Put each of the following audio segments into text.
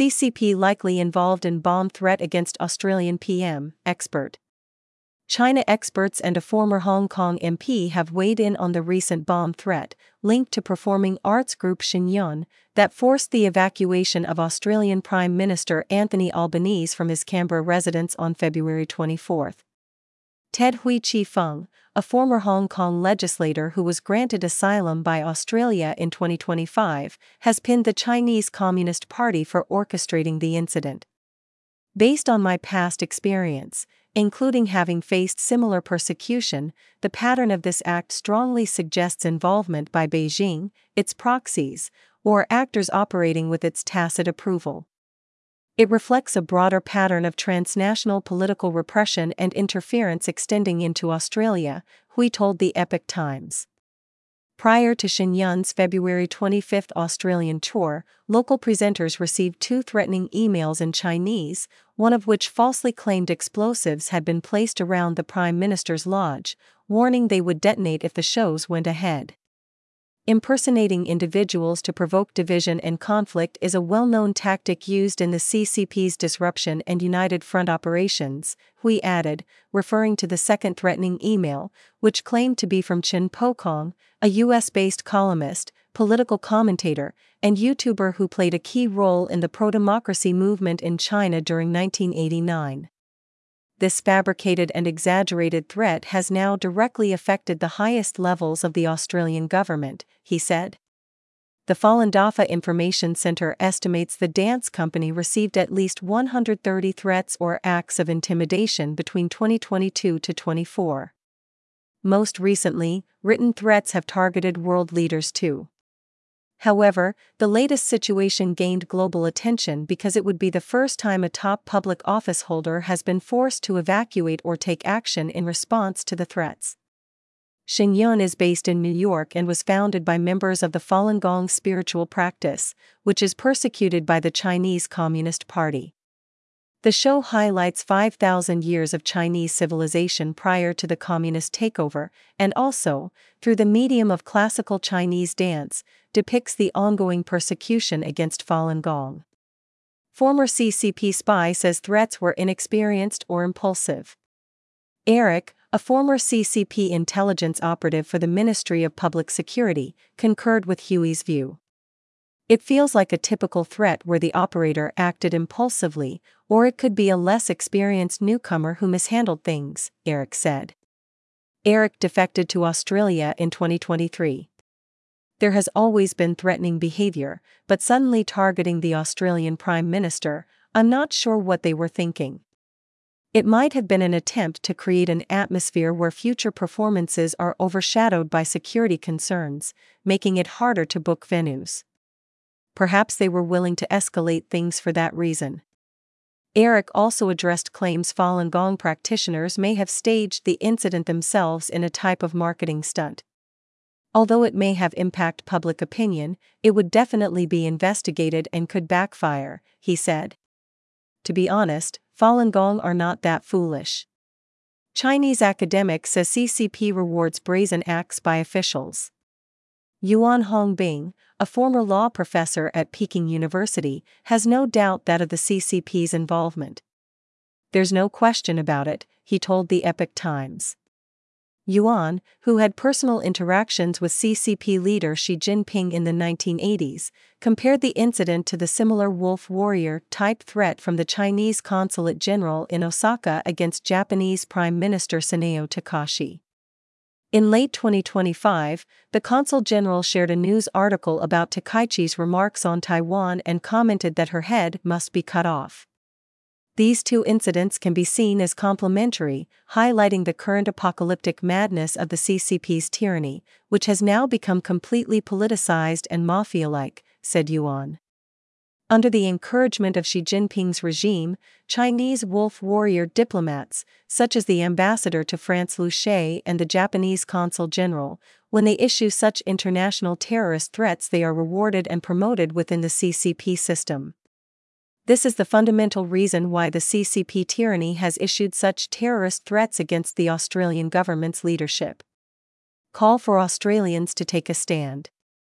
CCP likely involved in bomb threat against Australian PM, expert. China experts and a former Hong Kong MP have weighed in on the recent bomb threat, linked to performing arts group Shenyun, that forced the evacuation of Australian Prime Minister Anthony Albanese from his Canberra residence on February 24. Ted Hui Chi-feng, a former Hong Kong legislator who was granted asylum by Australia in 2025, has pinned the Chinese Communist Party for orchestrating the incident. Based on my past experience, including having faced similar persecution, the pattern of this act strongly suggests involvement by Beijing, its proxies, or actors operating with its tacit approval. It reflects a broader pattern of transnational political repression and interference extending into Australia, Hui told the Epoch Times. Prior to Shenyun's February 25 Australian tour, local presenters received 2 threatening emails in Chinese, one of which falsely claimed explosives had been placed around the Prime Minister's lodge, warning they would detonate if the shows went ahead. Impersonating individuals to provoke division and conflict is a well-known tactic used in the CCP's disruption and United Front operations, Hui added, referring to the second threatening email, which claimed to be from Chen Pokong, a US-based columnist, political commentator, and YouTuber who played a key role in the pro-democracy movement in China during 1989. This fabricated and exaggerated threat has now directly affected the highest levels of the Australian government, he said. The Falun Dafa Information Centre estimates the dance company received at least 130 threats or acts of intimidation between 2022 to 24. Most recently, written threats have targeted world leaders too. However, the latest situation gained global attention because it would be the first time a top public office holder has been forced to evacuate or take action in response to the threats. Shenyun is based in New York and was founded by members of the Falun Gong spiritual practice, which is persecuted by the Chinese Communist Party. The show highlights 5,000 years of Chinese civilization prior to the communist takeover, and also, through the medium of classical Chinese dance, depicts the ongoing persecution against Falun Gong. Former CCP spy says threats were inexperienced or impulsive. Eric, a former CCP intelligence operative for the Ministry of Public Security, concurred with Hui's view. It feels like a typical threat where the operator acted impulsively, or it could be a less experienced newcomer who mishandled things, Eric said. Eric defected to Australia in 2023. There has always been threatening behavior, but suddenly targeting the Australian Prime Minister, I'm not sure what they were thinking. It might have been an attempt to create an atmosphere where future performances are overshadowed by security concerns, making it harder to book venues. Perhaps they were willing to escalate things for that reason. Eric also addressed claims Falun Gong practitioners may have staged the incident themselves in a type of marketing stunt. Although it may have impacted public opinion, it would definitely be investigated and could backfire, he said. To be honest, Falun Gong are not that foolish. Chinese academic says CCP rewards brazen acts by officials. Yuan Hongbing, a former law professor at Peking University, has no doubt that of the CCP's involvement. There's no question about it, he told the Epoch Times. Yuan, who had personal interactions with CCP leader Xi Jinping in the 1980s, compared the incident to the similar wolf warrior-type threat from the Chinese consulate general in Osaka against Japanese Prime Minister Suneo Takashi. In late 2025, the consul general shared a news article about Takaichi's remarks on Taiwan and commented that her head must be cut off. These two incidents can be seen as complementary, highlighting the current apocalyptic madness of the CCP's tyranny, which has now become completely politicized and mafia-like, said Yuan. Under the encouragement of Xi Jinping's regime, Chinese wolf warrior diplomats, such as the ambassador to France Liu She and the Japanese consul general, when they issue such international terrorist threats, they are rewarded and promoted within the CCP system. This is the fundamental reason why the CCP tyranny has issued such terrorist threats against the Australian government's leadership. Call for Australians to take a stand.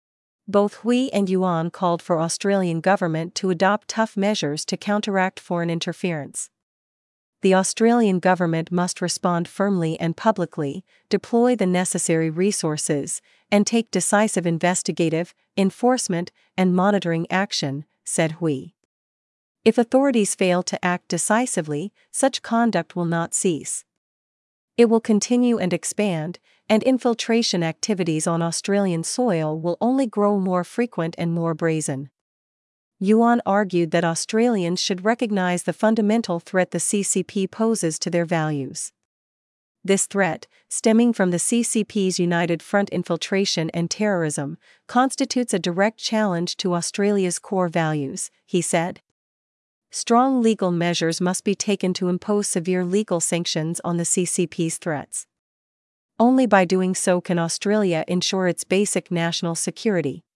Both Hui and Yuan called for Australian government to adopt tough measures to counteract foreign interference. The Australian government must respond firmly and publicly, deploy the necessary resources, and take decisive investigative, enforcement, and monitoring action, said Hui. If authorities fail to act decisively, such conduct will not cease. It will continue and expand, and infiltration activities on Australian soil will only grow more frequent and more brazen. Yuan argued that Australians should recognize the fundamental threat the CCP poses to their values. This threat, stemming from the CCP's United Front infiltration and terrorism, constitutes a direct challenge to Australia's core values, he said. Strong legal measures must be taken to impose severe legal sanctions on the CCP's threats. Only by doing so can Australia ensure its basic national security.